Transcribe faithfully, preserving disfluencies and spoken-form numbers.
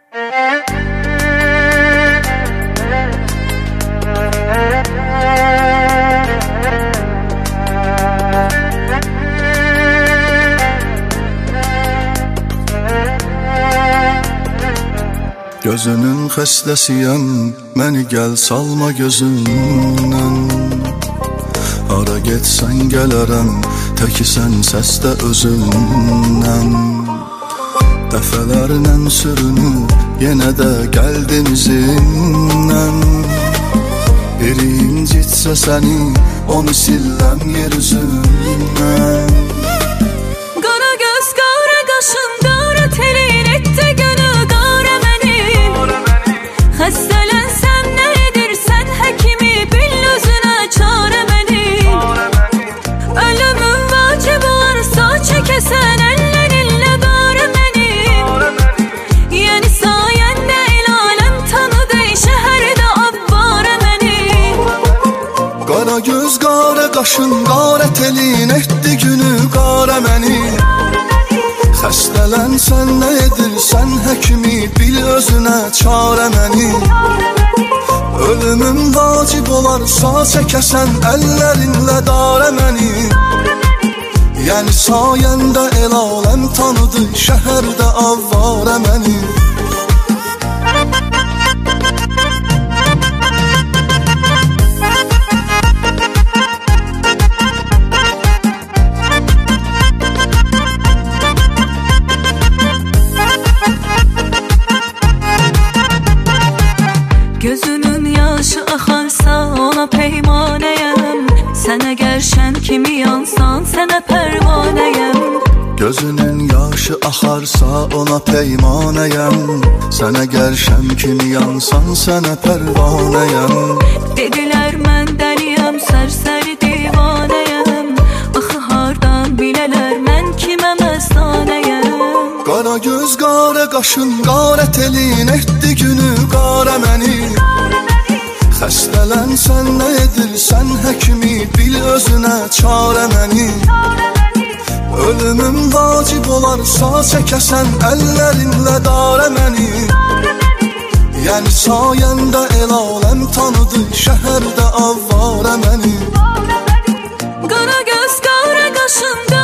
Gözünün xəstəsiyəm, məni gəl salma gözündən. Hara getsən gələrəm, təkisən səsdə özündən. Dəfələrlə sürünüb, yenə də gəldin izindən. Biri incitsə səni, onu silləm yer üzündən. Qara göz, qara qaşın, qara telin etdi günü qara mənim. Xəstələnsən nə edirsən həkimi, bil özünə çarə mənim. Ölümün vacib olarsa çəkəsən əllərinlə qara mənim. Yəni sayəndə el aləm tanıdı, şəhərdə avvarə mənim. Qara göz, qara qaşın, qara telin etdi günü qara mənim. Xəstələnsən nə edirsən həkimi, bil özünə çarə mənim. Ölümün vacib olarsa çəkəsən əllərinlə darə mənim. Yəni sayəndə el aləm tanıdı, şəhərdə avvarə mənim. Gözünün yaşı axarsa ona peymanəyəm. Sən əgər şən kimi yansan, sənə pərvanəyəm. Gözünün yaşı axarsa ona peymanəyəm. Sən əgər şəm kimi yansan, sənə pərvanəyəm. Dedilər mən dəliyəm, sərsəri divanəyəm. Axı hardan bilələr mən kimə məstanəyəm. Qara göz, qara qaşın, qara telin etdi günü qara mənim. Xəstələnsən nə edirsən həkimi, bil özünə çarə mənim. Ölümün vacib olarsa çəkəsən əllərinlə darə mənim. Yəni sayəndə el aləm tanıdı, şəhərdə avvarə mənim. Qara göz, qara qaşın,